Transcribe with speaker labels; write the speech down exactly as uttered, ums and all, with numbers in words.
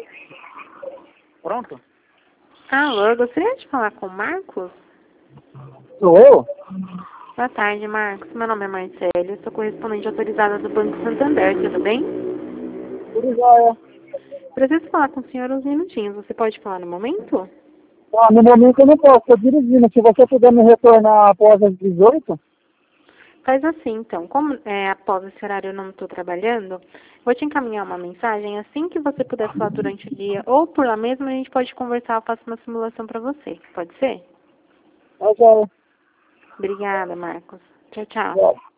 Speaker 1: Pronto?
Speaker 2: Alô, eu gostaria de falar com o Marcos?
Speaker 1: Sou eu?
Speaker 2: Boa tarde, Marcos. Meu nome é Marcelo, sou correspondente autorizada do Banco Santander, tudo bem?
Speaker 1: Tudo jóia.
Speaker 2: Preciso falar com o senhor uns minutinhos. Você pode falar no momento?
Speaker 1: Ah, no momento eu não posso, estou dirigindo. Se você puder me retornar após as dezoito,
Speaker 2: Faz assim, então. Como é, após esse horário eu não estou trabalhando, vou te encaminhar uma mensagem. Assim que você puder falar durante o dia ou por lá mesmo, a gente pode conversar. Eu faço uma simulação para você. Pode ser?
Speaker 1: tá jóia.
Speaker 2: Obrigada, Marcos. Tchau, tchau.
Speaker 1: Jóia.